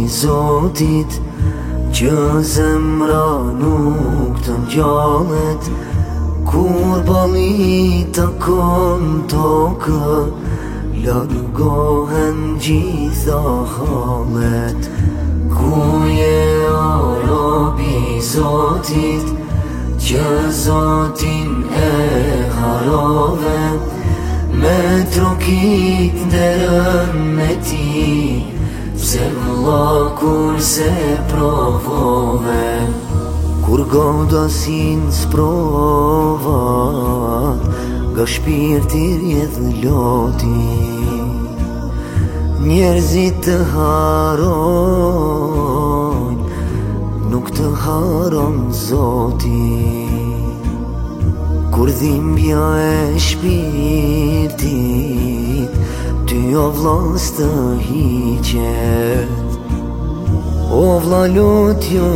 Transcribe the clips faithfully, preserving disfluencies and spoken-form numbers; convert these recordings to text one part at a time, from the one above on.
Zotit që zemra nuk të ngjallet, kur balli takon tokë, largohen gjitha hallet. Ku je o robi Zotit, që Zotin e harove, me trokit nderën me ti, pse vëlla kur se provove. Kur godasin sprovat, nga shpirti rjedh loti, njerëzit të harojnë, nuk të haron Zoti. Kur dhimbja e shpirtit ty o vlla s'të hiqet, o vlla lutju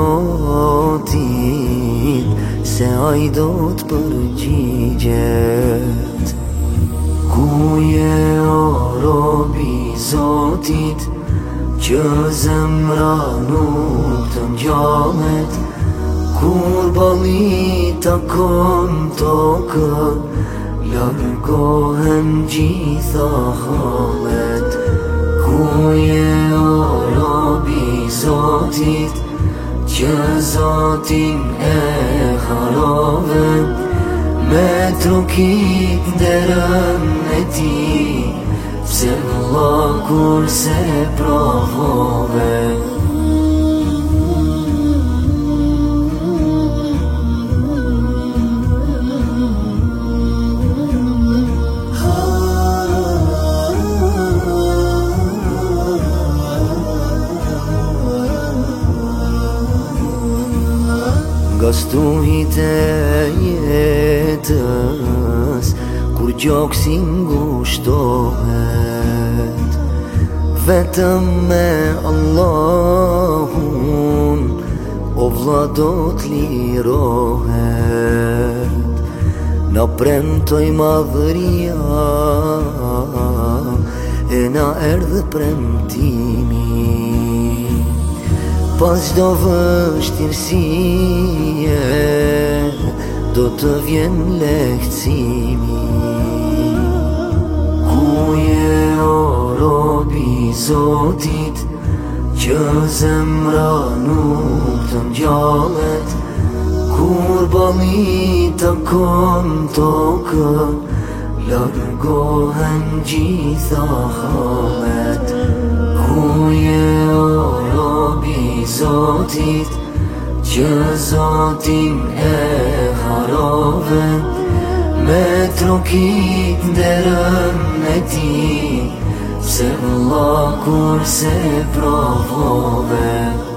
Zotin, se ai do t'përgjigjet. Ku je o robi Zotit, që zemra nuk të ngjallet, kur balli takon tokë, largohen gjitha hallet. Ku je o robi Zotit, që Zotin e harove, me trokit nderën e ti, pse vëlla kur se provove. Nga stuhit e jetës, kur gjoksi ngushtohet, vetëm me Allahun o vlla do t'lirohet. Na premtoj madhëria e na erdhë premtimi, pas çdo vështirësie do të vjen lehtësimi. Ku je o robi Zotit, që zemra nuk të ngjallet, kur balli takon tokë, largohen gjitha hallet. Ku je o robi Zotit, që Zotin e harove, me trokit nderën e ti, pse vëlla kur se provove.